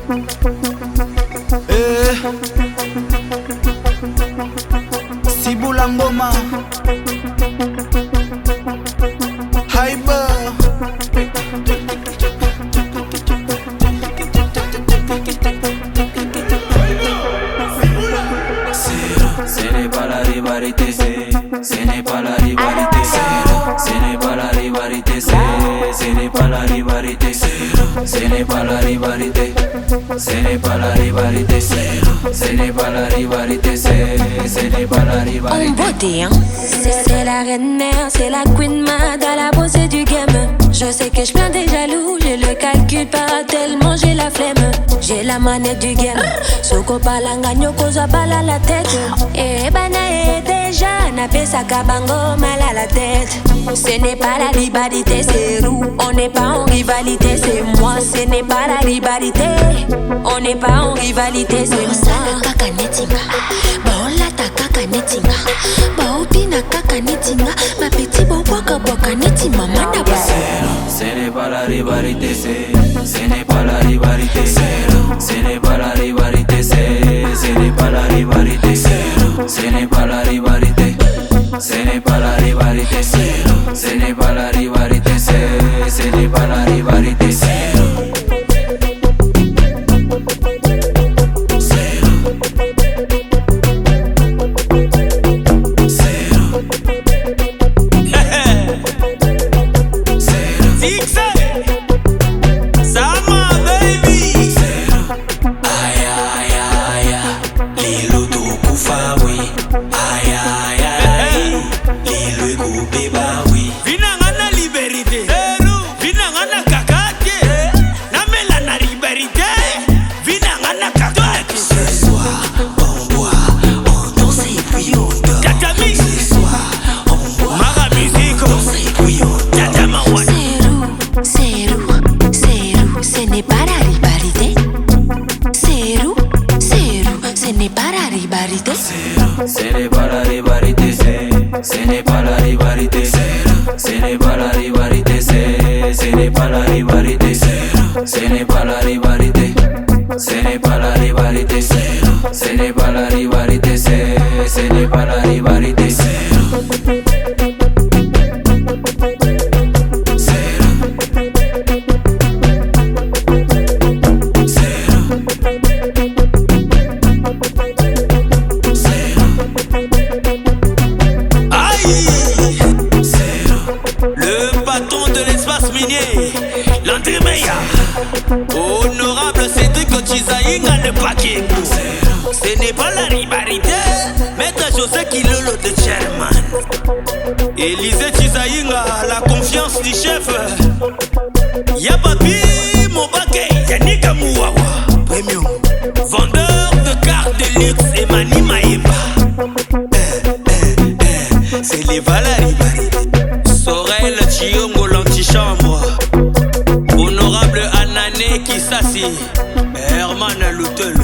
Sibula ngoma Haiba Ce n'est pas la rivalité, ce n'est pas la rivalité, ce n'est pas la rivalité, ce n'est pas la rivalité, ce n'est pas la rivalité, ce n'est pas la rivalité, ce n'est pas la rivalité, ce n'est pas la rivalité. En beauté, hein. C'est la reine mère, c'est la queen mad à la bossée du game. Je sais que je plains des jaloux, je le calcule pas tellement j'ai la flemme. J'ai la manette du game, soko palanga nyoko zabala la tête. Et bana déjà n'a pas sa kabango mal à la tête. Ce n'est pas la rivalité, c'est nous. On n'est pas en rivalité, c'est moi. Ce n'est pas la rivalité, on n'est pas en rivalité, c'est moi. Kaka netinga, baola ta kaka netinga, baopina kaka netinga, ma petit boka boka netima mana ba. Ce n'est pas la rivalité, ce n'est pas la rivalité, ce n'est pas la rivalité, ce n'est pas la rivalité, ce n'est pas la rivalité, ce n'est pas la rivalité, ce n'est pas la rivalité, ce n'est pas la rivalité. Ce n'est pas la rivalité, ce n'est pas la rivalité, ce n'est pas la rivalité, ce n'est pas la rivalité, ce n'est pas la rivalité, ce n'est pas la rivalité, ce n'est pas la rivalité, ce n'est pas la rivalité. Honorable Cédric Chizaïnga le paquet. Ce n'est pas la rivalité. Maître José Kilolo de Chairman. Élisée Chizaïnga, la confiance du chef. Yababi Mobake, Yannick Mouawa. Premium. Vendeur de cartes de luxe, Emani Maïba. C'est les Valérie. Sorel Chiongo l'antichambre. Honorable Anané Kisasi, Herman Loutel.